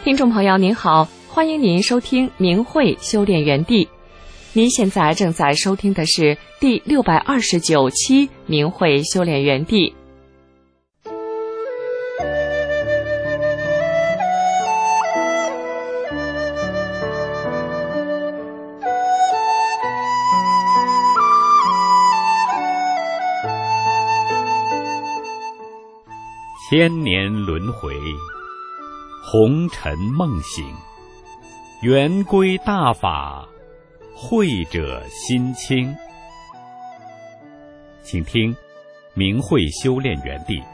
听众朋友您好，欢迎您收听明慧修炼园地。您现在正在收听的是第629期明慧修炼园地。 千年轮回，红尘梦醒，圆归大法，慧者心清。请听明慧修炼园地。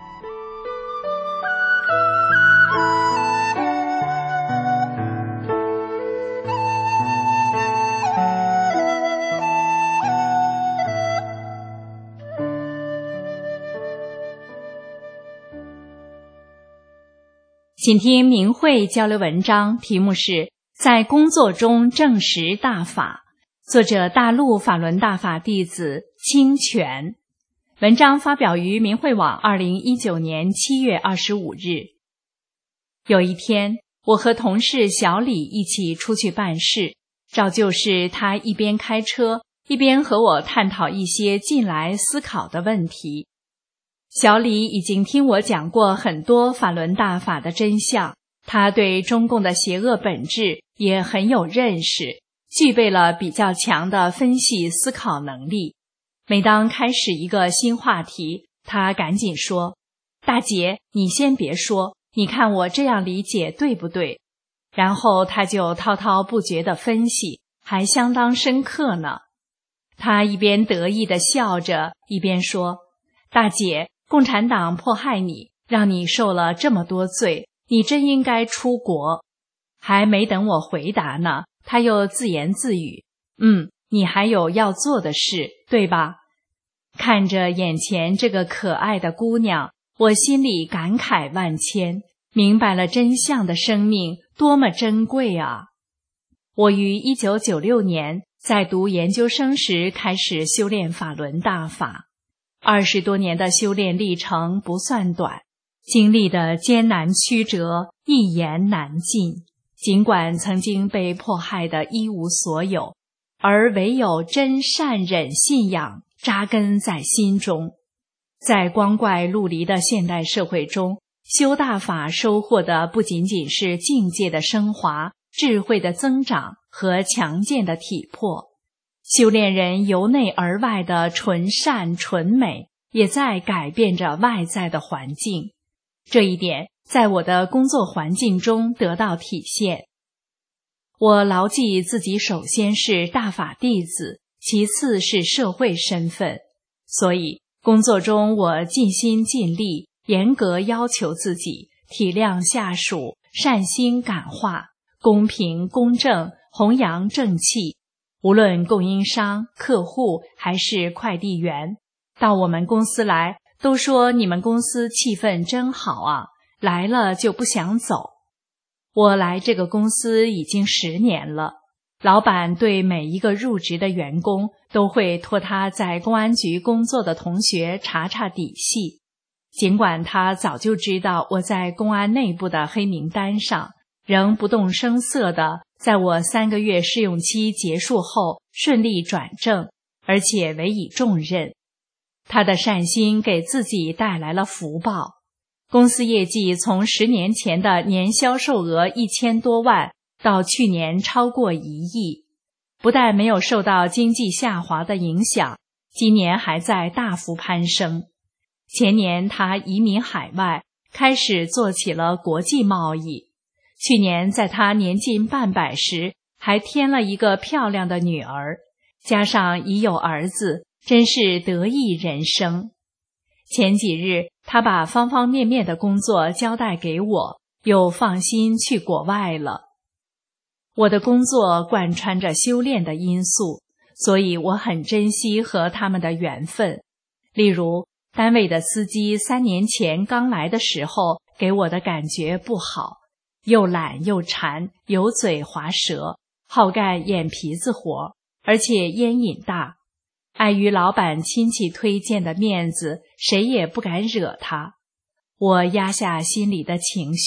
请听明慧交流文章，题目是在工作中证实大法，作者大陆法轮大法弟子清泉。文章发表于明慧网2019年7月25日。有一天，我和同事小李一起出去办事，照旧是他一边开车，一边和我探讨一些近来思考的问题。小李已经听我讲过很多法轮大法的真相，他对中共的邪恶本质也很有认识，具备了比较强的分析思考能力。每当开始一个新话题，他赶紧说：“大姐，你先别说，你看我这样理解对不对？”然后他就滔滔不绝地分析，还相当深刻呢。他一边得意地笑着，一边说：“大姐，共产党迫害你，让你受了这么多罪，你真应该出国。”还没等我回答呢，他又自言自语：“你还有要做的事，对吧？”看着眼前这个可爱的姑娘，我心里感慨万千，明白了真相的生命多么珍贵啊！我于1996年在读研究生时开始修炼法轮大法。20多年的修炼历程不算短，经历的艰难曲折一言难尽。尽管曾经被迫害得一无所有，而唯有真善忍信仰扎根在心中。在光怪陆离的现代社会中，修大法收获的不仅仅是境界的升华、智慧的增长和强健的体魄。修炼人由内而外的纯善纯美，也在改变着外在的环境。这一点在我的工作环境中得到体现。我牢记自己首先是大法弟子，其次是社会身份，所以工作中我尽心尽力，严格要求自己，体谅下属，善心感化，公平公正，弘扬正气。无论供应商、客户还是快递员，到我们公司来都说你们公司气氛真好啊，来了就不想走。我来这个公司已经10年了，老板对每一个入职的员工都会托他在公安局工作的同学查查底细。尽管他早就知道我在公安内部的黑名单上，仍不动声色地在我3个月试用期结束后顺利转正，而且委以重任。他的善心给自己带来了福报，公司业绩从10年前的年销售额1000多万到去年超过1亿，不但没有受到经济下滑的影响，今年还在大幅攀升。前年他移民海外，开始做起了国际贸易。去年在他年近半百时，还添了一个漂亮的女儿，加上已有儿子，真是得意人生。前几日，他把方方面面的工作交代给我，又放心去国外了。我的工作贯穿着修炼的因素，所以我很珍惜和他们的缘分。例如，单位的司机3年前刚来的时候，给我的感觉不好，又懒又馋，油嘴滑舌，好干眼皮子活，而且烟瘾大。碍于老板亲戚推荐的面子，谁也不敢惹他。我压下心里的情绪，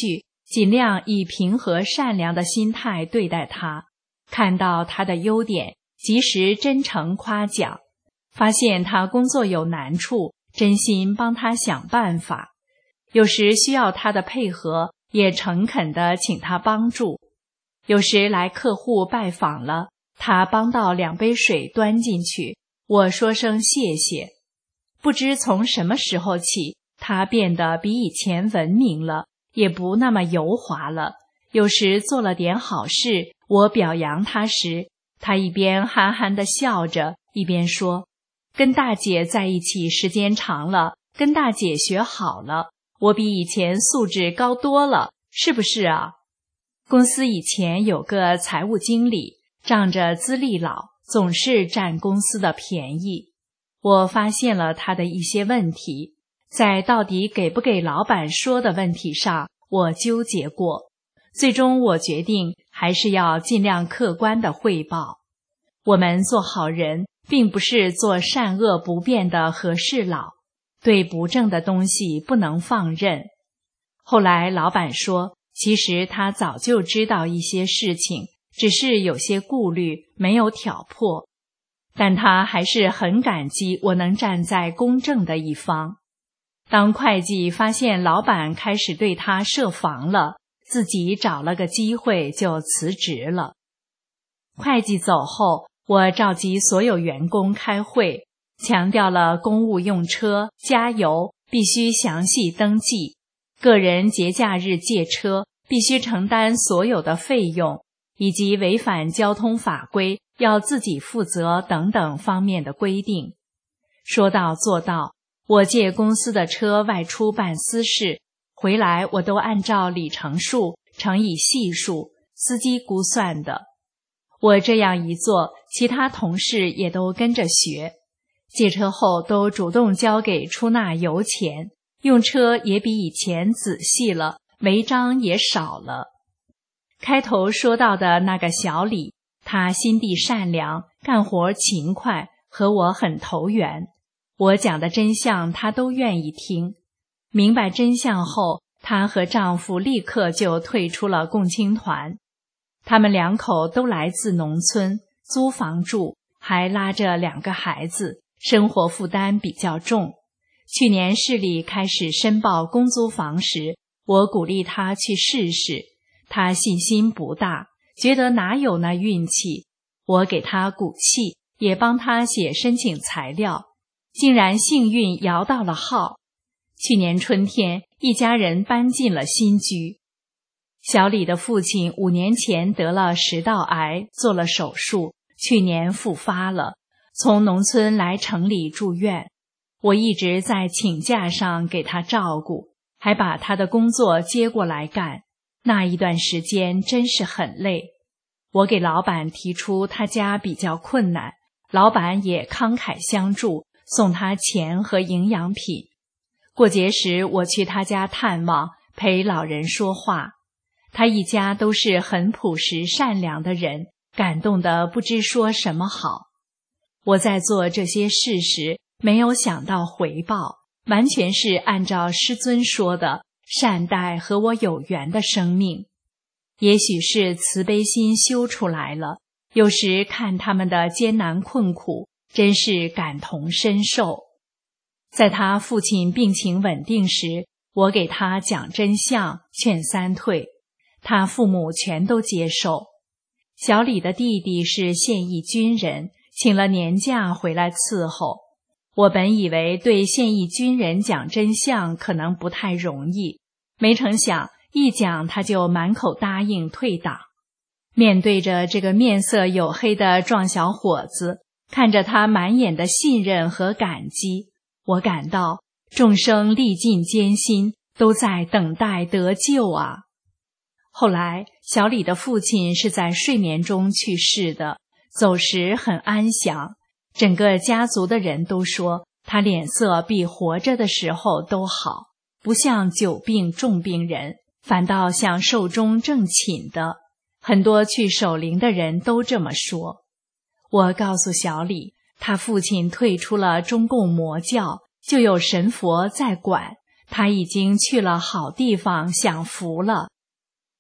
尽量以平和善良的心态对待他，看到他的优点，及时真诚夸奖，发现他工作有难处，真心帮他想办法，有时需要他的配合，也诚恳地请他帮助。有时来客户拜访了，他帮倒2杯水端进去，我说声谢谢。不知从什么时候起，他变得比以前文明了，也不那么油滑了。有时做了点好事，我表扬他时，他一边憨憨地笑着，一边说：“跟大姐在一起时间长了，跟大姐学好了，我比以前素质高多了，是不是啊？”公司以前有个财务经理，仗着资历老，总是占公司的便宜。我发现了他的一些问题，在到底给不给老板说的问题上，我纠结过。最终我决定还是要尽量客观地汇报。我们做好人，并不是做善恶不变的和事佬，对不正的东西不能放任。后来老板说，其实他早就知道一些事情，只是有些顾虑，没有挑破。但他还是很感激我能站在公正的一方。当会计发现老板开始对他设防了，自己找了个机会就辞职了。会计走后，我召集所有员工开会，强调了公务用车、加油必须详细登记，个人节假日借车必须承担所有的费用，以及违反交通法规要自己负责等等方面的规定。说到做到，我借公司的车外出办私事，回来我都按照里程数乘以系数，司机估算的。我这样一做，其他同事也都跟着学，借车后都主动交给出纳油钱，用车也比以前仔细了，违章也少了。开头说到的那个小李，他心地善良，干活勤快，和我很投缘。我讲的真相他都愿意听。明白真相后，她和丈夫立刻就退出了共青团。他们2口都来自农村，租房住，还拉着2个孩子，生活负担比较重。去年市里开始申报公租房时，我鼓励她去试试，她信心不大，觉得哪有那运气。我给她鼓气，也帮她写申请材料，竟然幸运摇到了号。去年春天，一家人搬进了新居。小李的父亲5年前得了食道癌，做了手术，去年复发了，从农村来城里住院。我一直在请假上给他照顾，还把他的工作接过来干，那一段时间真是很累。我给老板提出他家比较困难，老板也慷慨相助，送他钱和营养品。过节时我去他家探望，陪老人说话。他一家都是很朴实善良的人，感动得不知说什么好。我在做这些事时，没有想到回报，完全是按照师尊说的，善待和我有缘的生命。也许是慈悲心修出来了，有时看他们的艰难困苦，真是感同身受。在他父亲病情稳定时，我给他讲真相，劝3退，他父母全都接受。小李的弟弟是现役军人，请了年假回来伺候。我本以为对现役军人讲真相可能不太容易，没成想一讲他就满口答应退党。面对着这个面色黝黑的壮小伙子，看着他满眼的信任和感激，我感到众生历尽艰辛，都在等待得救啊。后来小李的父亲是在睡眠中去世的，走时很安详，整个家族的人都说他脸色比活着的时候都好，不像久病重病人，反倒像寿终正寝的。很多去守灵的人都这么说。我告诉小李，他父亲退出了中共魔教，就有神佛在管，他已经去了好地方享福了。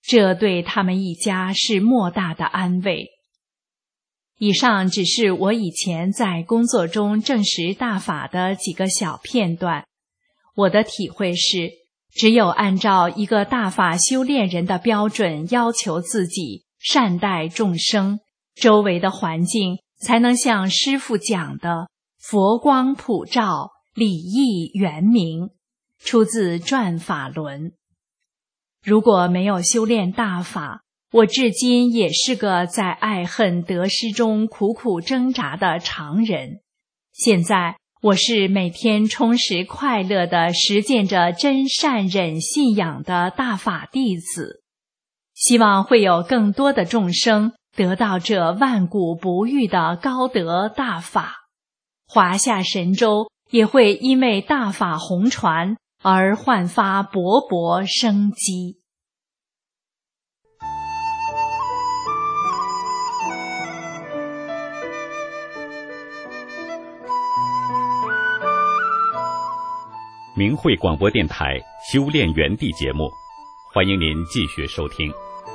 这对他们一家是莫大的安慰。以上只是我以前在工作中证实大法的几个小片段。我的体会是，只有按照一个大法修炼人的标准要求自己，善待众生，周围的环境才能像师父讲的佛光普照，礼义圆明，出自《转法轮》。如果没有修炼大法，我至今也是个在爱恨得失中苦苦挣扎的常人。现在我是每天充实快乐地实践着真善忍信仰的大法弟子，希望会有更多的众生得到这万古不遇的高德大法，华夏神州也会因为大法红传而焕发勃勃生机。 明慧广播电台修炼园地节目，欢迎您继续收听。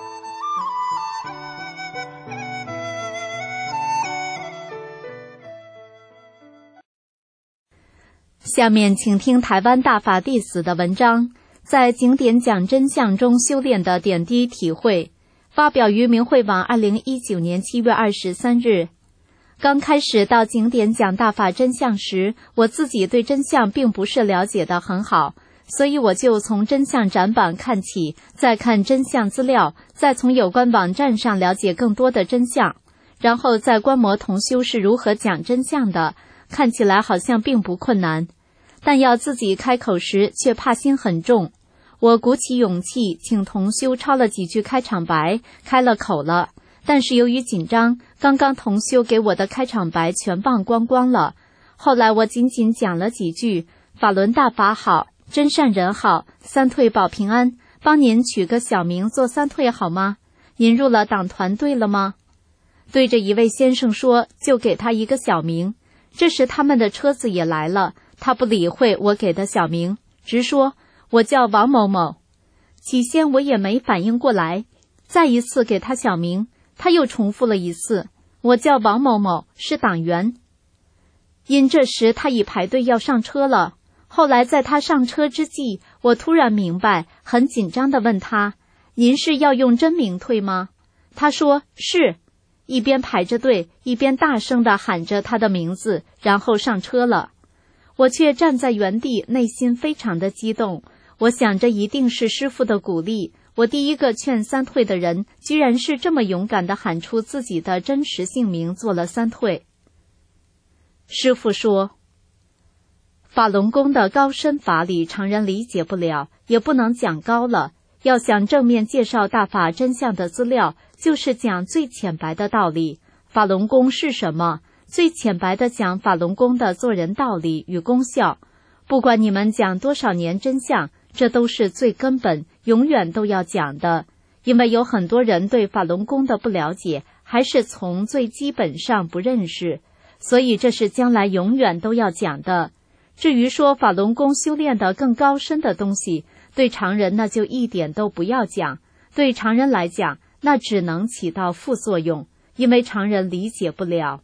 下面请听台湾大法弟子的文章，在经典讲真相中修炼的点滴体会，发表于明慧网2019年7月23日。刚开始到景点讲大法真相时，我自己对真相并不是了解得很好，所以我就从真相展板看起，再看真相资料，再从有关网站上了解更多的真相，然后再观摩同修是如何讲真相的，看起来好像并不困难，但要自己开口时却怕心很重。我鼓起勇气请同修抄了几句开场白，开了口了，但是由于紧张，刚刚同修给我的开场白全忘光光了。后来我仅仅讲了几句，法轮大法好，真善人好，三退保平安，帮您取个小名做三退好吗？您入了党团队了吗？对着一位先生说，就给他一个小名。这时他们的车子也来了，他不理会我给的小名，直说我叫王某某。起先我也没反应过来，再一次给他小名，他又重复了一次，我叫王某某，是党员。因这时他已排队要上车了，后来在他上车之际，我突然明白，很紧张地问他，您是要用真名退吗？他说是，一边排着队，一边大声地喊着他的名字，然后上车了。我却站在原地，内心非常的激动，我想着一定是师父的鼓励，我第一个劝三退的人，居然是这么勇敢地喊出自己的真实姓名，做了三退。师父说，法轮功的高深法理常人理解不了，也不能讲高了，要想正面介绍大法真相的资料，就是讲最浅白的道理。法轮功是什么？最浅白地讲法轮功的做人道理与功效。不管你们讲多少年真相，这都是最根本，永远都要讲的。因为有很多人对法轮功的不了解，还是从最基本上不认识，所以这是将来永远都要讲的。至于说法轮功修炼的更高深的东西，对常人那就一点都不要讲，对常人来讲，那只能起到副作用，因为常人理解不了。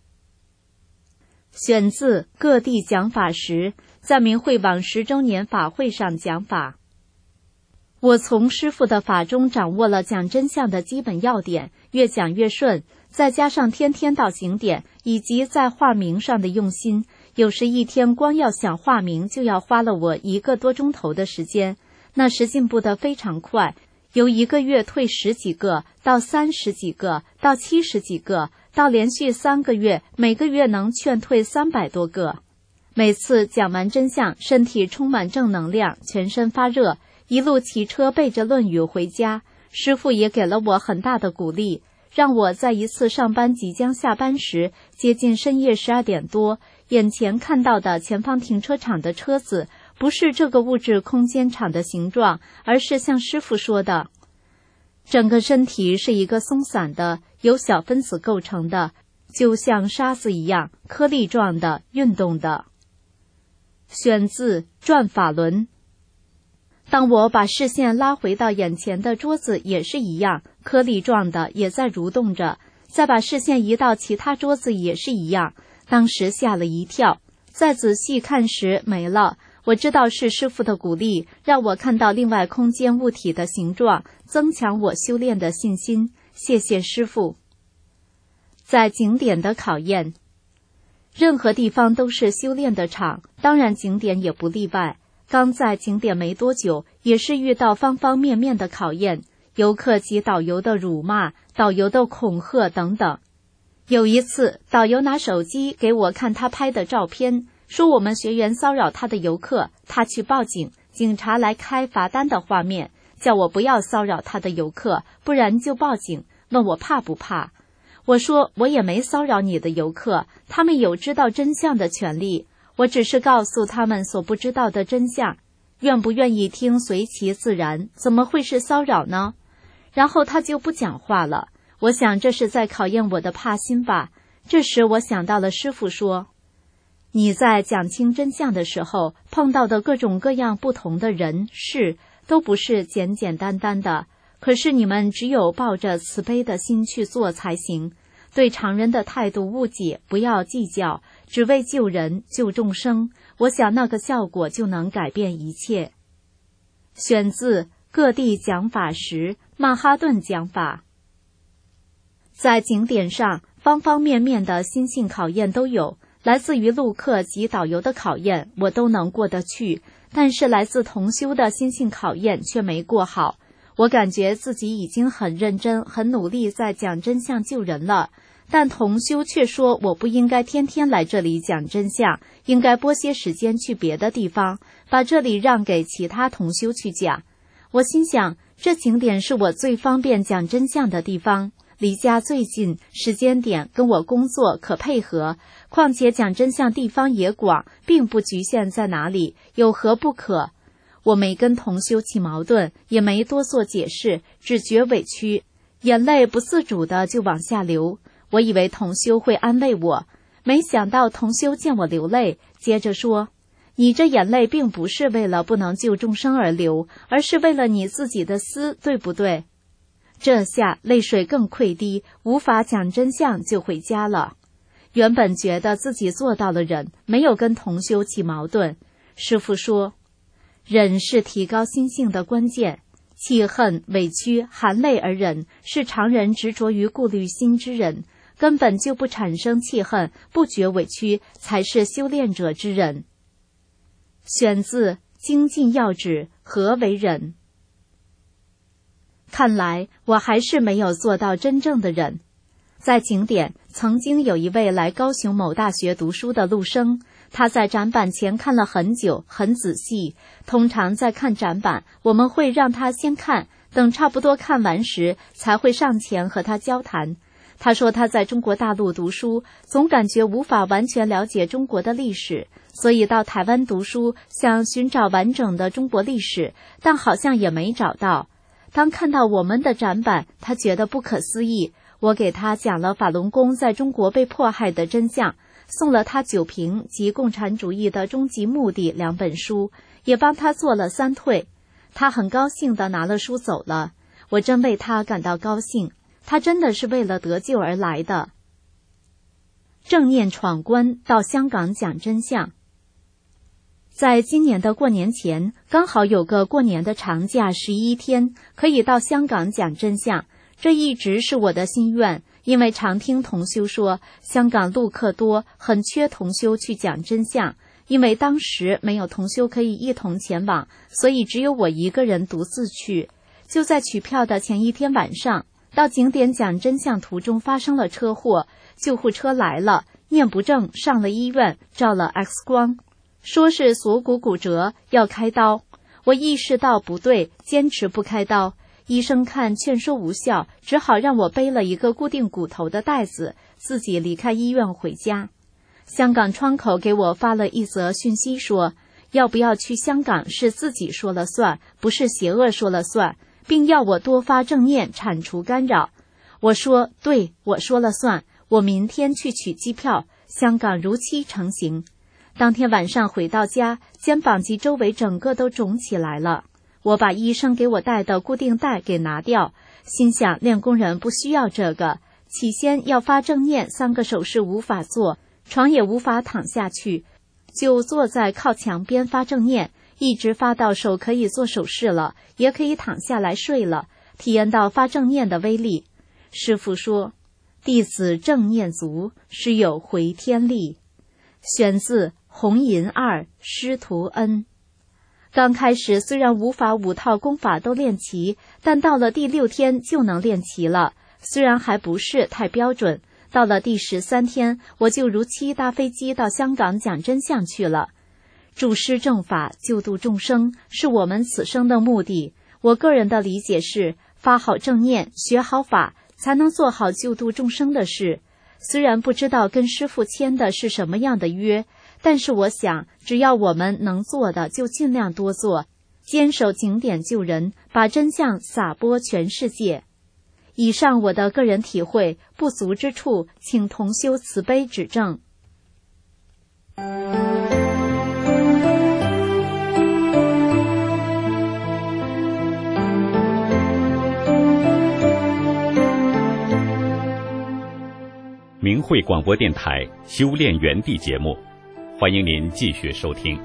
选自各地讲法时，在明慧网10周年法会上讲法。我从师父的法中掌握了讲真相的基本要点，越讲越顺，再加上天天到景点，以及在画名上的用心，有时一天光要想画名就要花了我1个多钟头的时间，那时进步得非常快，由1个月退10几个，到30几个，到70几个，到连续3个月，每个月能劝退300多个。每次讲完真相，身体充满正能量，全身发热，一路骑车背着论语回家。师父也给了我很大的鼓励，让我在一次上班即将下班时，接近深夜12点多，眼前看到的前方停车场的车子，不是这个物质空间场的形状，而是像师父说的，整个身体是一个松散的，由小分子构成的，就像沙子一样，颗粒状的，运动的。选自《转法轮》。 当我把视线拉回到眼前的桌子也是一样，颗粒状的也在蠕动着，再把视线移到其他桌子也是一样，当时吓了一跳，再仔细看时没了。我知道是师父的鼓励，让我看到另外空间物体的形状，增强我修炼的信心。谢谢师父。在景点的考验，任何地方都是修炼的场，当然景点也不例外。刚在景点没多久，也是遇到方方面面的考验，游客及导游的辱骂，导游的恐吓等等。有一次，导游拿手机给我看他拍的照片，说我们学员骚扰他的游客，他去报警，警察来开罚单的画面，叫我不要骚扰他的游客，不然就报警，问我怕不怕。我说我也没骚扰你的游客，他们有知道真相的权利，我只是告诉他们所不知道的真相，愿不愿意听随其自然，怎么会是骚扰呢？然后他就不讲话了，我想这是在考验我的怕心吧。这时我想到了师父说，你在讲清真相的时候，碰到的各种各样不同的人事，都不是简简单单的，可是你们只有抱着慈悲的心去做才行。对常人的态度误解，不要计较，只为救人救众生，我想那个效果就能改变一切。选自各地讲法时曼哈顿讲法。在景点上，方方面面的心性考验都有，来自于路客及导游的考验我都能过得去，但是来自同修的心性考验却没过好。我感觉自己已经很认真很努力在讲真相救人了，但同修却说我不应该天天来这里讲真相，应该拨些时间去别的地方，把这里让给其他同修去讲。我心想，这景点是我最方便讲真相的地方，离家最近，时间点跟我工作可配合，况且讲真相地方也广，并不局限在哪里，有何不可？我没跟同修起矛盾，也没多做解释，只觉委屈，眼泪不自主的就往下流。我以为同修会安慰我，没想到同修见我流泪，接着说，你这眼泪并不是为了不能救众生而流，而是为了你自己的私，对不对？这下泪水更溃堤，无法讲真相就回家了。原本觉得自己做到了忍，没有跟同修起矛盾。师父说，忍是提高心性的关键，气恨、委屈、含泪而忍，是常人执着于顾虑心之忍，根本就不产生气恨，不觉委屈，才是修炼者之忍。选自精进要旨，何为忍？看来我还是没有做到真正的忍。在景点，曾经有一位来高雄某大学读书的陆生，他在展板前看了很久，很仔细。通常在看展板，我们会让他先看，等差不多看完时，才会上前和他交谈。他说他在中国大陆读书，总感觉无法完全了解中国的历史，所以到台湾读书，想寻找完整的中国历史，但好像也没找到。当看到我们的展板，他觉得不可思议。我给他讲了法轮功在中国被迫害的真相，送了他《九评》及《共产主义的终极目的》2本书，也帮他做了3退。他很高兴地拿了书走了，我真为他感到高兴，他真的是为了得救而来的。正念闯关到香港讲真相。在今年的过年前，刚好有个过年的长假11天，可以到香港讲真相。这一直是我的心愿，因为常听同修说，香港路客多，很缺同修去讲真相。因为当时没有同修可以一同前往，所以只有我一个人独自去。就在取票的前一天晚上，到景点讲真相途中发生了车祸，救护车来了，面不正，上了医院，照了 X 光，说是锁骨骨折，要开刀。我意识到不对，坚持不开刀。医生看劝说无效，只好让我背了一个固定骨头的袋子，自己离开医院回家。香港窗口给我发了一则讯息说，要不要去香港是自己说了算，不是邪恶说了算，并要我多发正念，铲除干扰。我说对，我说了算，我明天去取机票，香港如期成行。当天晚上回到家，肩膀及周围整个都肿起来了。 我把医生给我带的固定带给拿掉，心想练功人不需要这个。起先要发正念，3个手势无法做，床也无法躺下去，就坐在靠墙边发正念，一直发到手可以做手势了，也可以躺下来睡了，体验到发正念的威力。师父说，弟子正念足，是有回天力。选自弘银2师徒恩。刚开始虽然无法5套功法都练齐，但到了第6天就能练齐了，虽然还不是太标准。到了第13天，我就如期搭飞机到香港讲真相去了。助师正法，救度众生，是我们此生的目的。我个人的理解是，发好正念，学好法，才能做好救度众生的事。虽然不知道跟师父签的是什么样的约，但是我想，只要我们能做的，就尽量多做，坚守经典救人，把真相撒播全世界。以上我的个人体会，不足之处，请同修慈悲指正。 明慧广播电台修炼园地节目，欢迎您继续收听。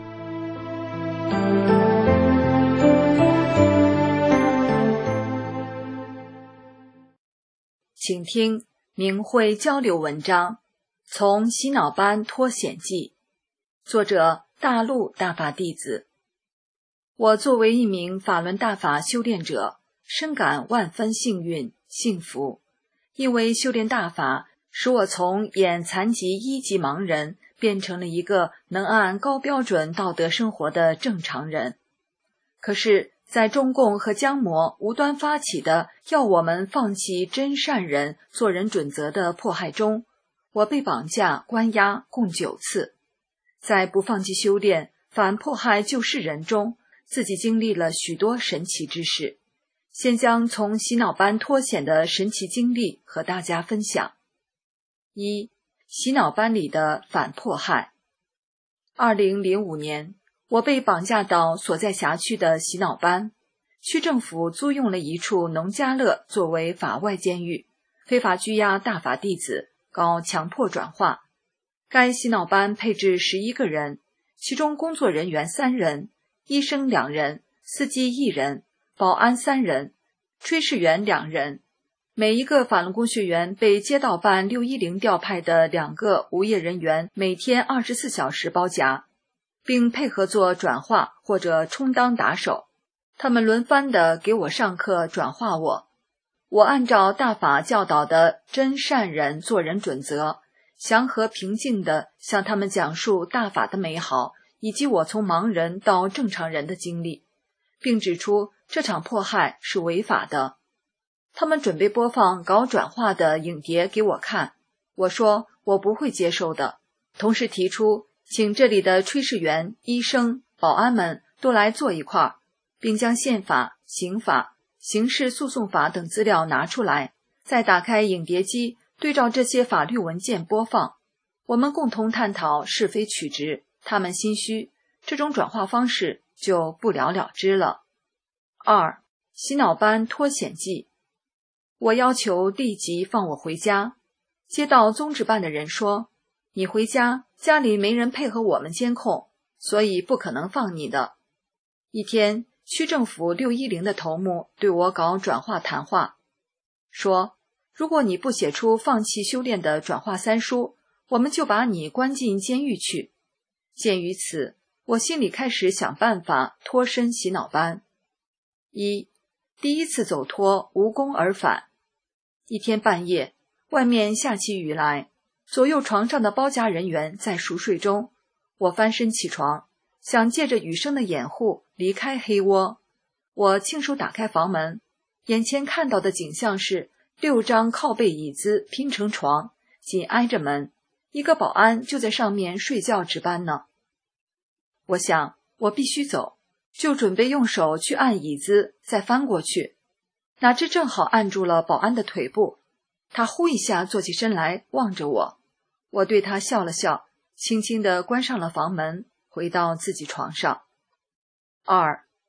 请听明慧交流文章《从洗脑班脱险记》，作者大陆大法弟子。我作为一名法轮大法修炼者，深感万分幸运幸福，因为修炼大法使我从眼残疾1级盲人变成了一个能按高标准道德生活的正常人。可是在中共和江魔无端发起的要我们放弃真善人做人准则的迫害中，我被绑架关押共9次。在不放弃修炼反迫害救世人中，自己经历了许多神奇之事，先将从洗脑班脱险的神奇经历和大家分享。1. 洗脑班里的反迫害。2005年，我被绑架到所在辖区的洗脑班，区政府租用了一处农家乐作为法外监狱，非法拘押大法弟子，搞强迫转化。该洗脑班配置11个人，其中工作人员3人，医生2人，司机1人，保安3人，炊事员2人。每一个法轮功学员被街道办610调派的2个无业人员每天24小时包夹，并配合做转化或者充当打手，他们轮番地给我上课转化我。我按照大法教导的真善人做人准则，祥和平静地向他们讲述大法的美好，以及我从盲人到正常人的经历，并指出这场迫害是违法的。他们准备播放搞转化的影碟给我看，我说我不会接受的，同时提出请这里的炊事员、医生、保安们都来坐一块儿，并将宪法、刑法、刑事诉讼法等资料拿出来，再打开影碟机，对照这些法律文件播放。我们共同探讨是非曲直，他们心虚，这种转化方式就不了了之了。2. 洗脑班脱险记。我要求立即放我回家。接到宗旨办的人说，你回家，家里没人配合我们监控，所以不可能放你的。一天，区政府610的头目对我搞转化谈话，说如果你不写出放弃修炼的转化3书，我们就把你关进监狱去。鉴于此，我心里开始想办法脱身洗脑班。1. 第一次走脱无功而返。一天半夜，外面下起雨来，左右床上的包夹人员在熟睡中，我翻身起床，想借着雨声的掩护离开黑窝。我轻手打开房门，眼前看到的景象是6张靠背椅子拼成床，紧挨着门，一个保安就在上面睡觉值班呢。我想我必须走，就准备用手去按椅子再翻过去，哪知正好按住了保安的腿部，他呼一下坐起身来望着我，我对他笑了笑，轻轻地关上了房门，回到自己床上。2.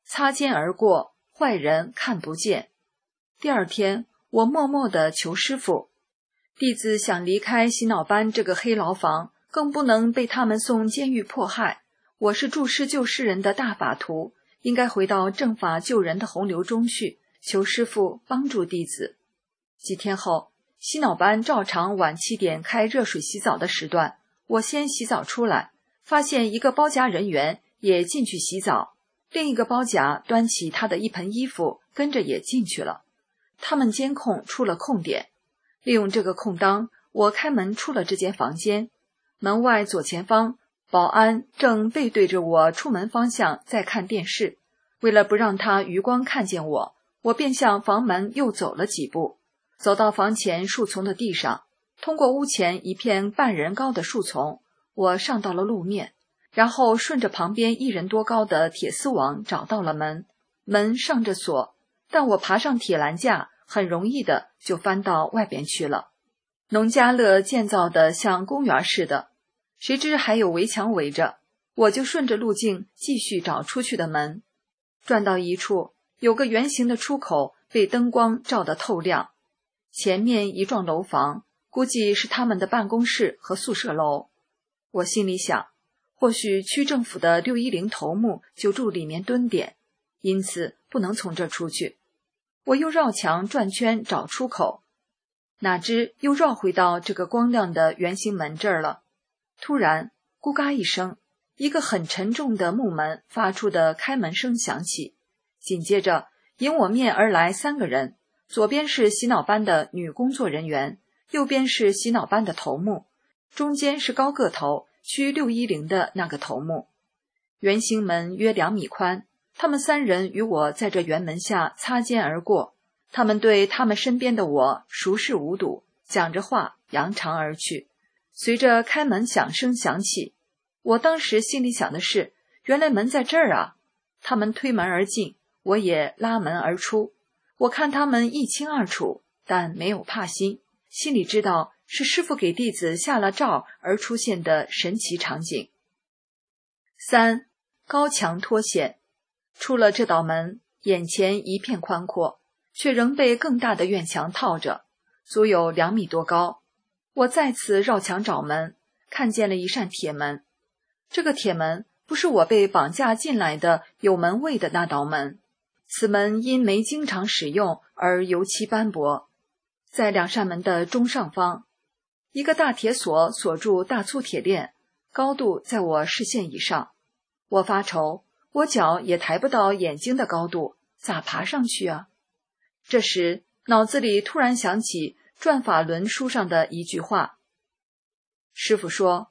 擦肩而过，坏人看不见。第二天，我默默地求师父，弟子想离开洗脑班这个黑牢房，更不能被他们送监狱迫害。我是助师救世人的大法徒，应该回到正法救人的洪流中去，求师父帮助弟子。几天后，洗脑班照常晚7点开热水洗澡的时段，我先洗澡出来，发现一个包夹人员也进去洗澡，另一个包夹端起他的一盆衣服，跟着也进去了。他们监控出了空点，利用这个空当，我开门出了这间房间。门外左前方，保安正背对着我出门方向在看电视。为了不让他余光看见我，我便向房门又走了几步，走到房前树丛的地上，通过屋前一片半人高的树丛，我上到了路面，然后顺着旁边1人多高的铁丝网找到了门。门上着锁，但我爬上铁栏架，很容易的就翻到外边去了。农家乐建造的像公园似的，谁知还有围墙围着，我就顺着路径继续找出去的门。转到一处，有个圆形的出口被灯光照得透亮，前面一幢楼房，估计是他们的办公室和宿舍楼。我心里想，或许区政府的610头目就住里面蹲点，因此不能从这出去。我又绕墙转圈找出口，哪知又绕回到这个光亮的圆形门这儿了。突然咕嘎一声，一个很沉重的木门发出的开门声响起，紧接着迎我面而来3个人，左边是洗脑班的女工作人员，右边是洗脑班的头目，中间是高个头区610的那个头目。圆形门约2米宽，他们3人与我在这圆门下擦肩而过，他们对他们身边的我熟视无睹，讲着话扬长而去。随着开门响声响起，我当时心里想的是，原来门在这儿啊！他们推门而进，我也拉门而出。我看他们一清二楚，但没有怕心，心里知道是师父给弟子下了诏而出现的神奇场景。3. 高墙脱险。出了这道门，眼前一片宽阔，却仍被更大的院墙套着，足有2米多高。我再次绕墙找门，看见了一扇铁门。这个铁门不是我被绑架进来的有门卫的那道门，此门因没经常使用而油漆斑驳。在2扇门的中上方，一个大铁锁锁住大粗铁链，高度在我视线以上。我发愁，我脚也抬不到眼睛的高度，咋爬上去啊？这时脑子里突然想起转法轮书上的一句话，师父说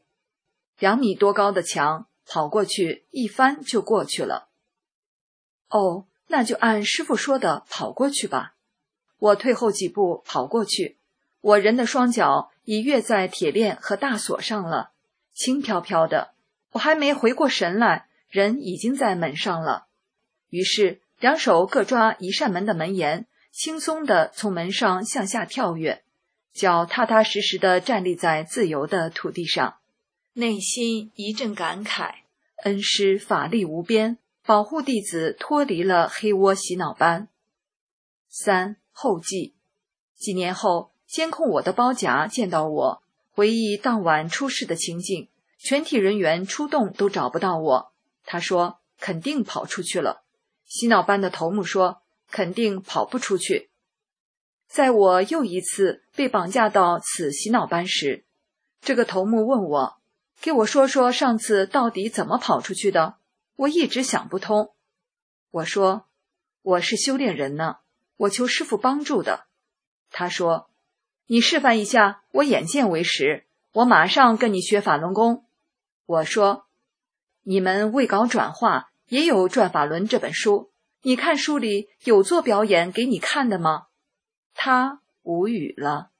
2米多高的墙，跑过去一翻就过去了。哦，那就按师父说的跑过去吧。我退后几步跑过去，我人的双脚已跃在铁链和大锁上了，轻飘飘的，我还没回过神来，人已经在门上了。于是2手各抓一扇门的门沿，轻松地从门上向下跳跃，脚踏踏实实地站立在自由的土地上，内心一阵感慨，恩师法力无边，保护弟子脱离了黑窝洗脑班。3. 后记。几年后，监控我的包夹见到我，回忆当晚出事的情景，全体人员出动都找不到我。他说肯定跑出去了。洗脑班的头目说肯定跑不出去。在我又一次被绑架到此洗脑班时，这个头目问我，给我说说上次到底怎么跑出去的，我一直想不通。我说我是修炼人呢，我求师父帮助的。他说你示范一下，我眼见为实，我马上跟你学法轮功。我说你们为搞转化也有《转法轮》这本书，你看书里有做表演给你看的吗？他无语了。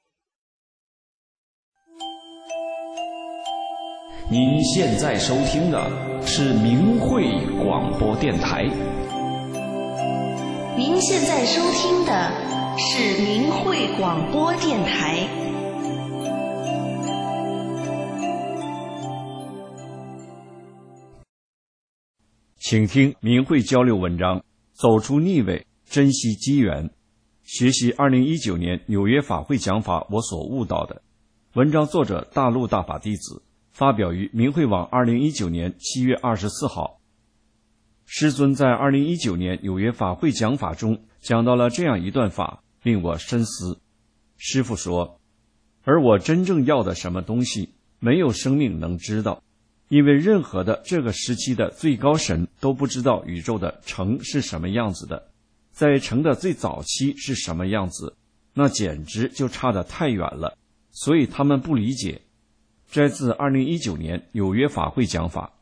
您现在收听的是明慧广播电台。 您现在收听的是明慧广播电台。 请听明慧交流文章， 走出逆位，珍惜机缘，学习2019年纽约法会讲法我所悟到的。文章作者大陆大法弟子，发表于明慧网2019年7月24号。师尊在2019年纽约法会讲法中讲到了这样一段法，令我深思。师父说，而我真正要的什么东西，没有生命能知道，因为任何的这个时期的最高神都不知道宇宙的成是什么样子的，在成的最早期是什么样子，那简直就差得太远了，所以他们不理解。摘自2019年纽约法会讲法。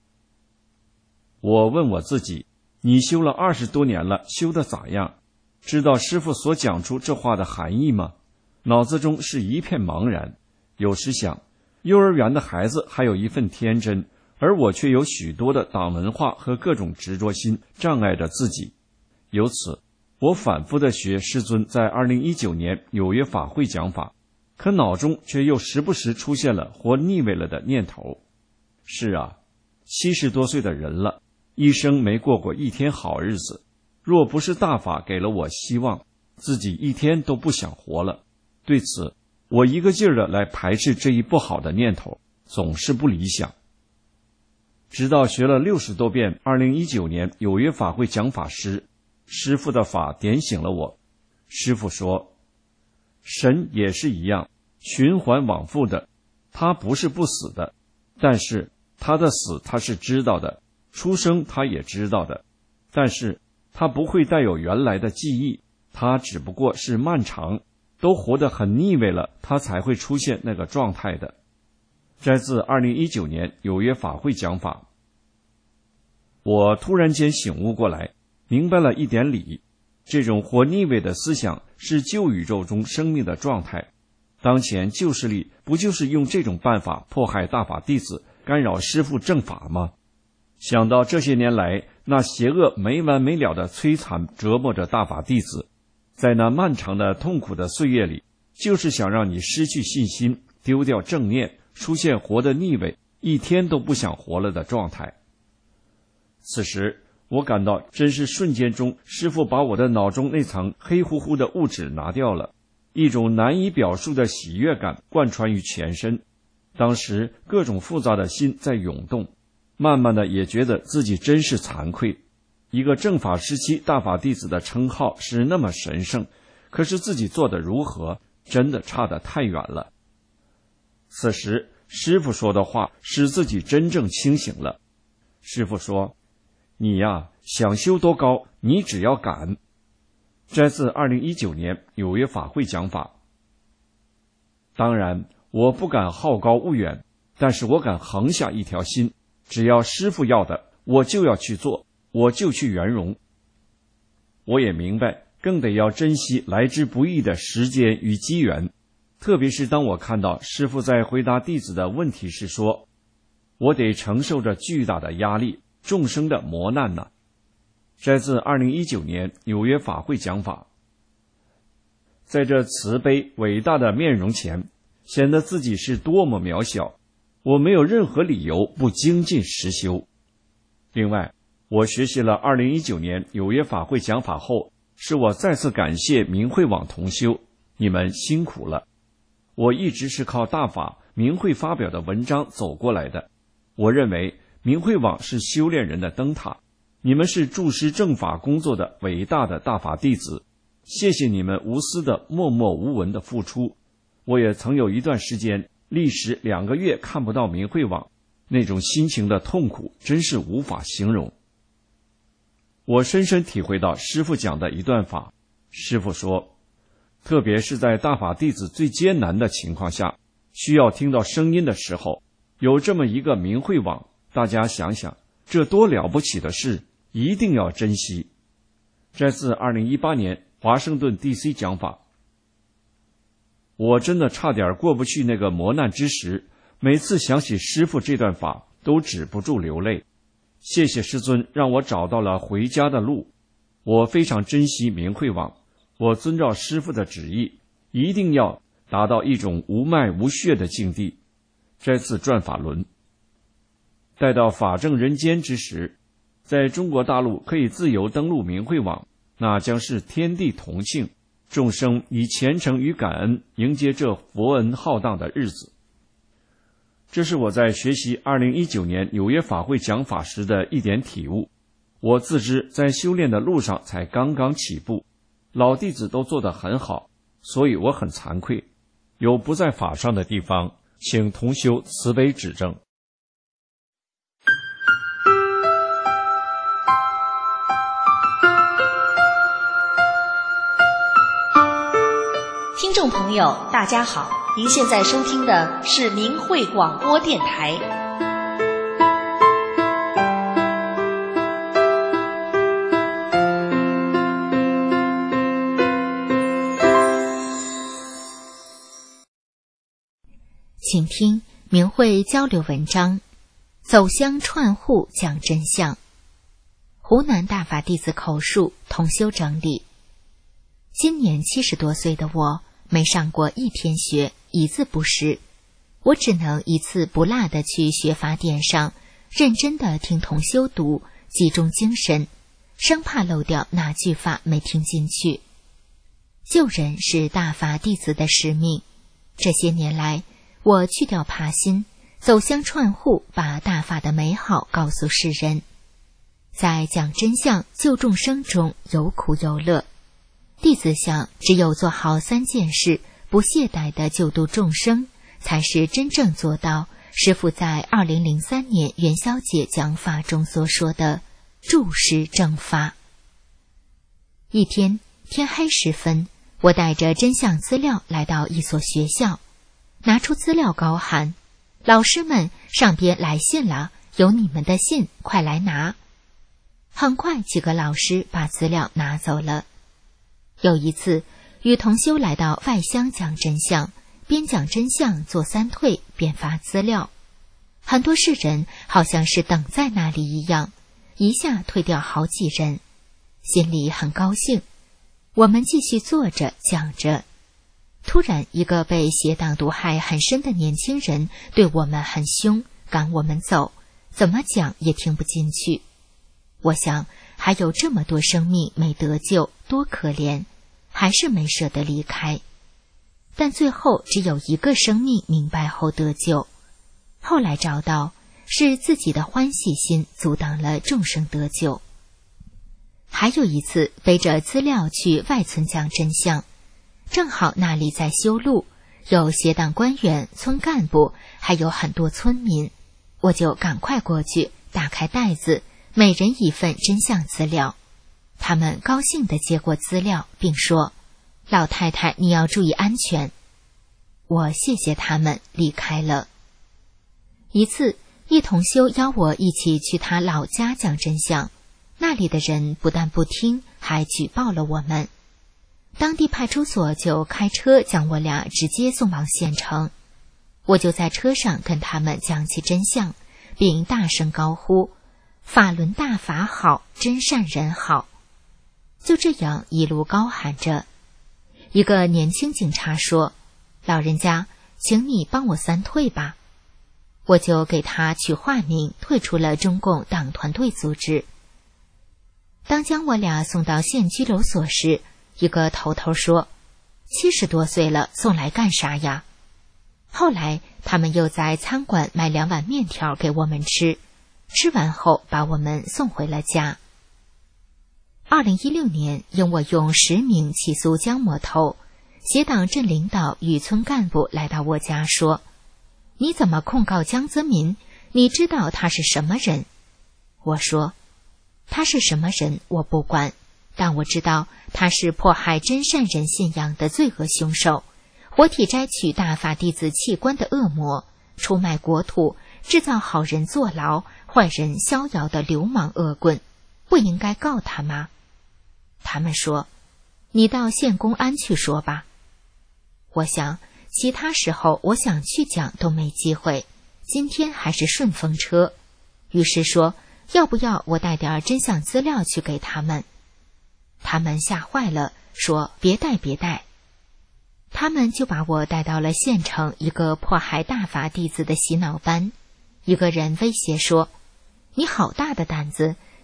我问我自己，你修了20多年了，修得咋样？知道师父所讲出这话的含义吗？脑子中是一片茫然。有时想，幼儿园的孩子还有一份天真，而我却有许多的党文化和各种执着心障碍着自己。由此，我反复地学师尊在2019年纽约法会讲法，可脑中却又时不时出现了或腻味了的念头。是啊，70多岁的人了，一生没过过一天好日子，若不是大法给了我希望，自己一天都不想活了。对此，我一个劲儿的来排斥这一不好的念头，总是不理想。直到学了60多遍2019年纽约法会讲法时，师父的法点醒了我。师父说，神也是一样，循环往复的，他不是不死的，但是他的死他是知道的，出生他也知道的，但是他不会带有原来的记忆，他只不过是漫长，都活得很腻味了，他才会出现那个状态的。摘自2019年纽约法会讲法。我突然间醒悟过来，明白了一点理，这种活腻味的思想是旧宇宙中生命的状态。当前旧势力不就是用这种办法迫害大法弟子，干扰师父正法吗？想到这些年来那邪恶没完没了的摧残折磨着大法弟子，在那漫长的痛苦的岁月里，就是想让你失去信心，丢掉正念，出现活的腻味，一天都不想活了的状态。此时我感到真是瞬间中，师父把我的脑中那层黑乎乎的物质拿掉了，一种难以表述的喜悦感贯穿于全身。当时各种复杂的心在涌动，慢慢的也觉得自己真是惭愧。一个正法时期大法弟子的称号是那么神圣，可是自己做得如何，真的差得太远了。此时师父说的话使自己真正清醒了。师父说，你呀，想修多高，你只要敢。摘自2019年纽约法会讲法。当然我不敢好高骛远，但是我敢横下一条心，只要师父要的，我就要去做，我就去圆融。我也明白，更得要珍惜来之不易的时间与机缘，特别是当我看到师父在回答弟子的问题时说，我得承受着巨大的压力，众生的磨难呢。摘自2019年纽约法会讲法。在这慈悲伟大的面容前，显得自己是多么渺小，我没有任何理由不精进实修。另外，我学习了2019年纽约法会讲法后，是我再次感谢明慧网同修，你们辛苦了。我一直是靠大法明慧发表的文章走过来的，我认为明慧网是修炼人的灯塔，你们是注师正法工作的伟大的大法弟子，谢谢你们无私的默默无闻的付出。我也曾有一段时间历时2个月看不到明慧网，那种心情的痛苦真是无法形容。我深深体会到师父讲的一段法。师父说，特别是在大法弟子最艰难的情况下，需要听到声音的时候，有这么一个明慧网，大家想想，这多了不起的事，一定要珍惜。摘自2018年华盛顿 DC 讲法。我真的差点过不去那个磨难之时，每次想起师父这段法，都止不住流泪。谢谢师尊让我找到了回家的路，我非常珍惜明慧网，我遵照师父的旨意，一定要达到一种无脉无血的境地。摘自转法轮。待到法正人间之时， 在中国大陆可以自由登录明慧网，那将是天地同庆，众生以虔诚与感恩迎接这佛恩浩荡的日子。这是我在学习2019年纽约法会讲法时的一点体悟。我自知在修炼的路上才刚刚起步，老弟子都做得很好，所以我很惭愧。有不在法上的地方，请同修慈悲指正。 听众朋友，大家好，您现在收听的是明慧广播电台。 请听明慧交流文章，走乡串户讲真相。湖南大法弟子口述，同修整理。今年70多岁的我，没上过一天学，一字不识，我只能一次不落地去学法典上，认真地听同修读，集中精神，生怕漏掉哪句法没听进去。救人是大法弟子的使命。这些年来，我去掉怕心，走乡串户，把大法的美好告诉世人。在讲真相救众生中有苦有乐。弟子想，只有做好3件事，不懈怠地救度众生，才是真正做到师父在2003年元宵节讲法中所说的注释正法。一天天黑时分，我带着真相资料来到一所学校，拿出资料高喊：老师们，上边来信了，有你们的信，快来拿。很快几个老师把资料拿走了。有一次与同修来到外乡讲真相，边讲真相做3退，边发资料。很多世人好像是等在那里一样，一下退掉好几人，心里很高兴。我们继续坐着讲着，突然一个被邪党毒害很深的年轻人对我们很凶，赶我们走，怎么讲也听不进去。我想还有这么多生命没得救，多可怜，还是没舍得离开。但最后只有一个生命明白后得救，后来找到是自己的欢喜心阻挡了众生得救。还有一次背着资料去外村讲真相，正好那里在修路，有协党官员、村干部，还有很多村民，我就赶快过去，打开袋子，每人一份真相资料。他们高兴地接过资料，并说：老太太，你要注意安全。我谢谢他们，离开了。一次，一同修邀我一起去他老家讲真相，那里的人不但不听，还举报了我们。当地派出所就开车将我俩直接送往县城。我就在车上跟他们讲起真相，并大声高呼：法轮大法好，真善人好。就这样一路高喊着。一个年轻警察说：老人家，请你帮我3退吧。我就给他取化名，退出了中共党团队组织。当将我俩送到县拘留所时，一个头头说：70多岁了，送来干啥呀？后来他们又在餐馆买2碗面条给我们吃，吃完后把我们送回了家。2016年，因我用实名起诉江某头，协党镇领导与村干部来到我家说：你怎么控告江泽民？你知道他是什么人？我说：他是什么人我不管，但我知道他是迫害真善人信仰的罪恶凶手，活体摘取大法弟子器官的恶魔，出卖国土，制造好人坐牢、坏人逍遥的流氓恶棍，不应该告他吗？他们说：你到县公安去说吧。我想其他时候我想去讲都没机会，今天还是顺风车，于是说要不要我带点真相资料去给他们。他们吓坏了，说别带别带。他们就把我带到了县城一个迫害大法弟子的洗脑班。一个人威胁说：你好大的胆子，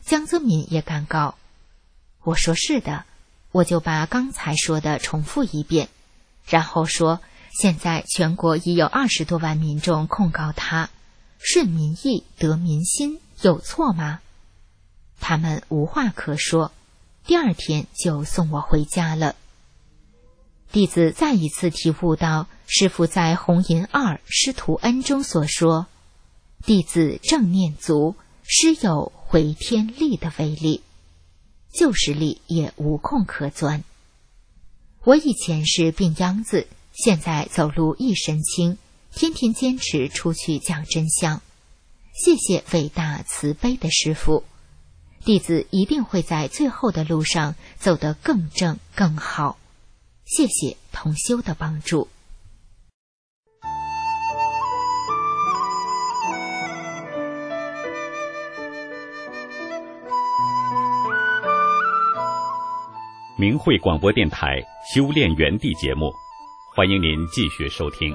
江泽民也敢告？我说是的，我就把刚才说的重复一遍，然后说现在全国已有20多万民众控告他，顺民意得民心，有错吗？他们无话可说，第二天就送我回家了。弟子再一次体悟到师父在《弘淫2师徒恩》中所说，弟子正念足，师有回天力的威力，旧时力也无空可钻。我以前是病秧子，现在走路一身轻，天天坚持出去讲真相。谢谢伟大慈悲的师父，弟子一定会在最后的路上走得更正更好。谢谢同修的帮助。 明慧广播电台修炼园地节目，欢迎您继续收听。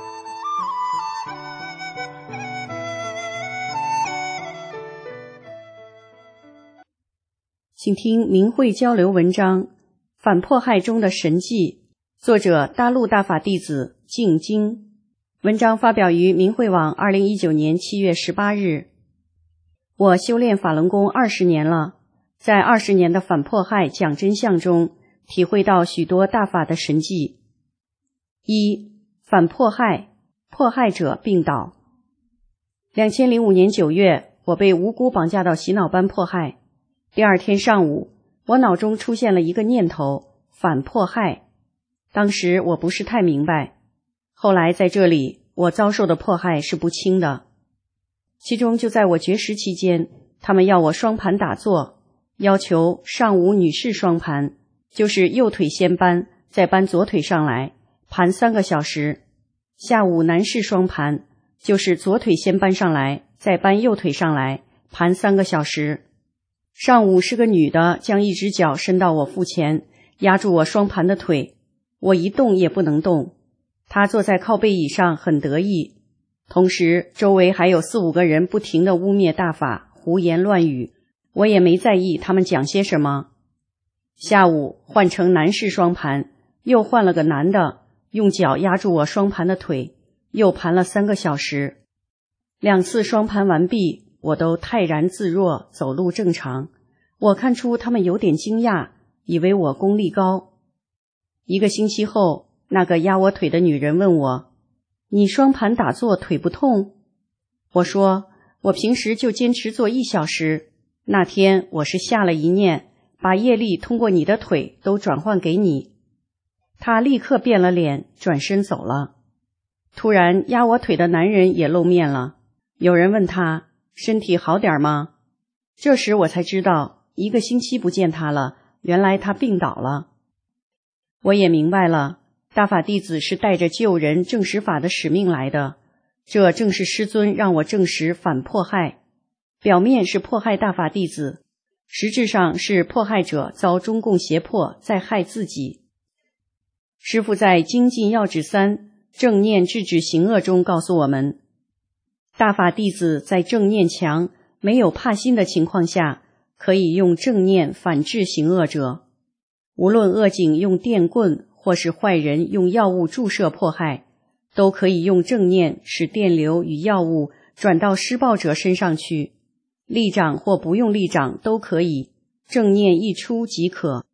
请听明慧交流文章《反迫害中的神迹》，作者大陆大法弟子静晶。文章发表于明慧网2019年7月18日。我修炼法轮功20年了，在20年的反迫害讲真相中，体会到许多大法的神迹。一、反迫害，迫害者病倒。2005年9月，我被无辜绑架到洗脑班迫害。第二天上午，我脑中出现了一个念头，反迫害。当时我不是太明白，后来在这里，我遭受的迫害是不轻的。其中就在我绝食期间，他们要我双盘打坐，要求上午女士双盘，就是右腿先搬，再搬左腿上来，盘3个小时；下午男士双盘，就是左腿先搬上来，再搬右腿上来，盘3个小时。上午是个女的，将一只脚伸到我腹前，压住我双盘的腿，我一动也不能动。她坐在靠背椅上很得意，同时周围还有4、5个人不停地污蔑大法，胡言乱语，我也没在意他们讲些什么。下午换成男士双盘，又换了个男的，用脚压住我双盘的腿，又盘了3个小时。2次双盘完毕，我都泰然自若，走路正常。我看出他们有点惊讶，以为我功力高。1个星期后，那个压我腿的女人问我：“你双盘打坐腿不痛？”我说：“我平时就坚持做1小时。那天我是下了一念，把业力通过你的腿都转换给你。”她立刻变了脸，转身走了。突然，压我腿的男人也露面了。有人问他：“身体好点吗？”这时我才知道，1个星期不见他了，原来他病倒了。我也明白了，大法弟子是带着救人证实法的使命来的，这正是师尊让我证实反迫害。表面是迫害大法弟子，实质上是迫害者遭中共胁迫，在害自己。师父在《精进要旨3正念制止行恶》中告诉我们，大法弟子在正念强、没有怕心的情况下，可以用正念反制行恶者。无论恶警用电棍，或是坏人用药物注射迫害，都可以用正念使电流与药物转到施暴者身上去，立掌或不用立掌都可以，正念一出即可。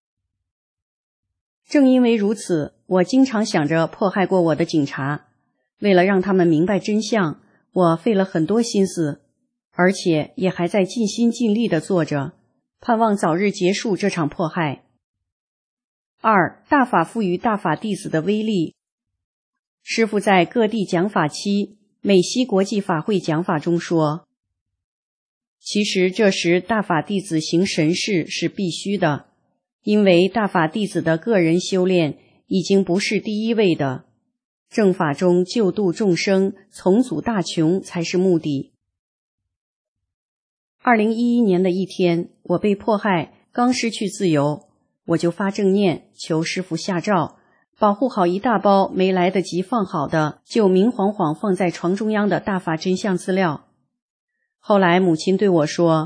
正因为如此，我经常想着迫害过我的警察，为了让他们明白真相，我费了很多心思，而且也还在尽心尽力地做着，盼望早日结束这场迫害。2. 大法赋予大法弟子的威力。师父在各地讲法期美西国际法会讲法中说，其实这时大法弟子行神事是必须的，因为大法弟子的个人修炼已经不是第一位的，正法中救度众生、重组大穷才是目的。2011年的一天，我被迫害，刚失去自由，我就发正念，求师父下诏，保护好一大包没来得及放好的，就明晃晃放在床中央的大法真相资料。后来母亲对我说，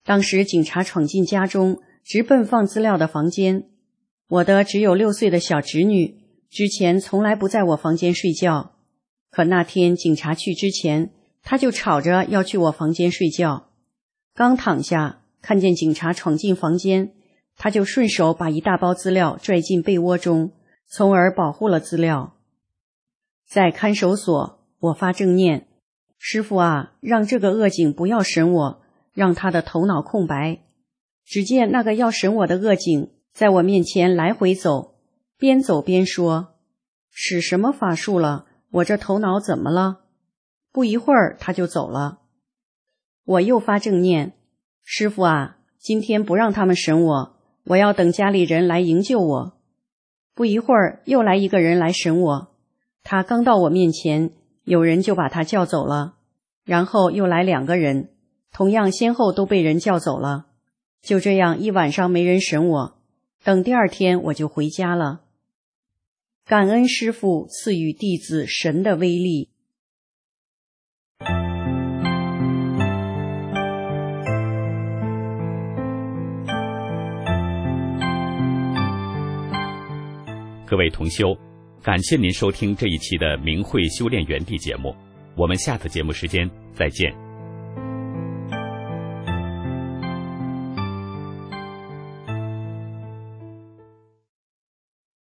当时警察闯进家中，直奔放资料的房间。我的只有6岁的小侄女，之前从来不在我房间睡觉，可那天警察去之前，她就吵着要去我房间睡觉。刚躺下，看见警察闯进房间，她就顺手把一大包资料拽进被窝中，从而保护了资料。在看守所，我发正念：师父啊，让这个恶警不要审我，让他的头脑空白。只见那个要审我的恶警在我面前来回走，边走边说：使什么法术了？我这头脑怎么了？不一会儿他就走了。我又发正念：师父啊，今天不让他们审我，我要等家里人来营救我。不一会儿又来一个人来审我，他刚到我面前，有人就把他叫走了，然后又来2个人，同样先后都被人叫走了。就这样一晚上没人审我，等第2天我就回家了。感恩师父赐予弟子神的威力。 各位同修，感谢您收听这一期的明慧修炼园地节目，我们下次节目时间再见。